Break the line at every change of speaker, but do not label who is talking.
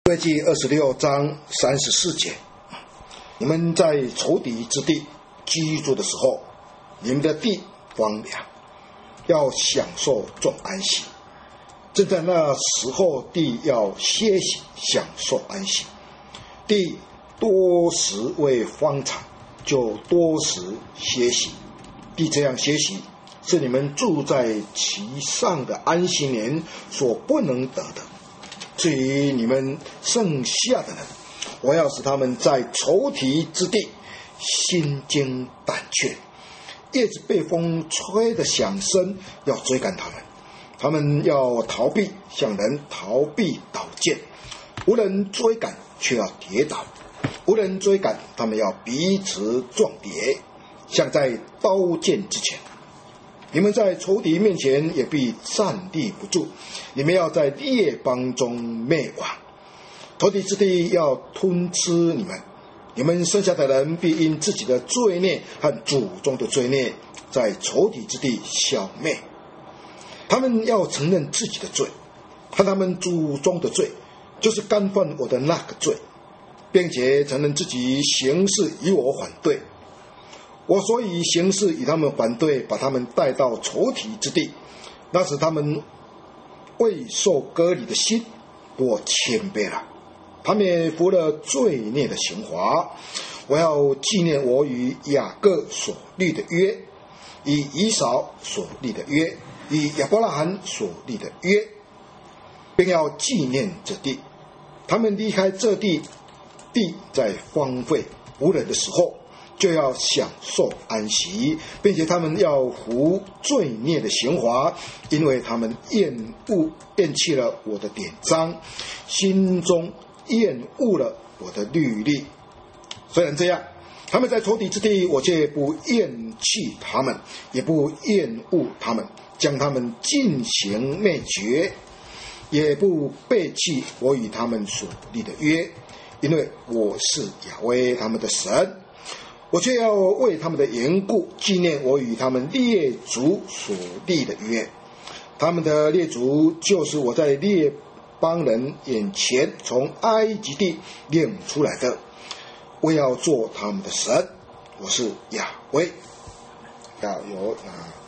利未记26章34节，你们在仇敌之地居住的时候，你们的地荒凉，要享受众安息。正在那时候，地要歇息，享受安息。地多时为荒场，就多时歇息。地这样歇息，是你们住在其上的安息年所不能得的。至于你们剩下的人，我要使他们在仇敌之地心惊胆怯，叶子被风吹得响声，要追赶他们。他们要逃避，向人逃避倒剑，无人追赶却要跌倒，无人追赶，他们要彼此撞跌，像在刀剑之前。你们在仇敌面前也必站立不住，你们要在列邦中灭亡，仇敌之地要吞吃你们。你们剩下的人必因自己的罪孽和祖宗的罪孽，在仇敌之地消灭。他们要承认自己的罪和他们祖宗的罪，就是干犯我的那个罪，并且承认自己行事与我反对。我所以行事与他们反对，把他们带到仇敌之地，那时他们未受割礼的心，我谦卑了，他们也服了罪孽的刑罚。我要纪念我与雅各所立的约，与以扫所立的约，与亚伯拉罕所立的约，并要纪念这地。他们离开这地，地在荒废无人的时候，就要享受安息，并且他们要服罪孽的刑罚，因为他们厌弃了我的典章，心中厌恶了我的律例。虽然这样，他们在仇敌之地，我却不厌弃他们，也不厌恶他们，将他们进行灭绝，也不背弃我与他们所立的约，因为我是亚威他们的神。我却要为他们的缘故纪念我与他们列祖所立的约。他们的列祖就是我在列邦人眼前从埃及地领出来的，我要做他们的神，我是亚威。要有